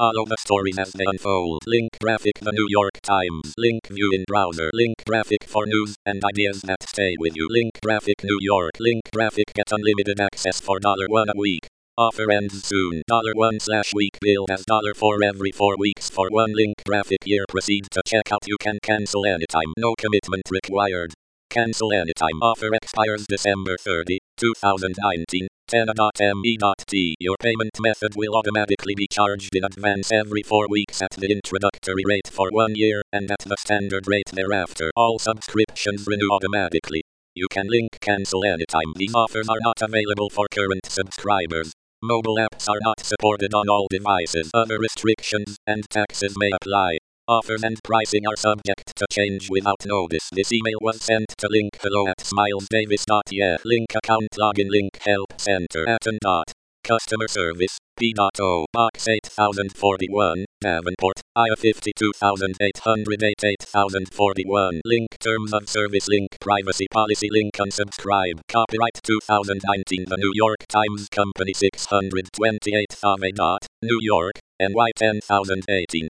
Follow the stories as they unfold. Link graphic The New York Times. Link view in browser. Link graphic for news and ideas that stay with you. Link graphic New York. Link graphic get unlimited access for $1 a week. Offer ends soon. $1/week bill has $4 every 4 weeks for one link graphic year. Proceed to checkout. You can cancel anytime. No commitment required. Cancel anytime. Offer expires December 30, 2019. Tenna.me.t. Your payment method will automatically be charged in advance every 4 weeks at the introductory rate for 1 year and at the standard rate thereafter. All subscriptions renew automatically. You can link cancel anytime. These offers are not available for current subscribers. Mobile apps are not supported on all devices. Other restrictions and taxes may apply. Offers and pricing are subject to change without notice. This email was sent to link hello@smilesdavis.yeah. Link account login. Link help center. Atten. Customer service. P.O. Box 8041, Davenport, Iowa 52808 8041. Link terms of service. Link privacy policy. Link unsubscribe. Copyright 2019 The New York Times Company 628 Ave. New York, NY 10018.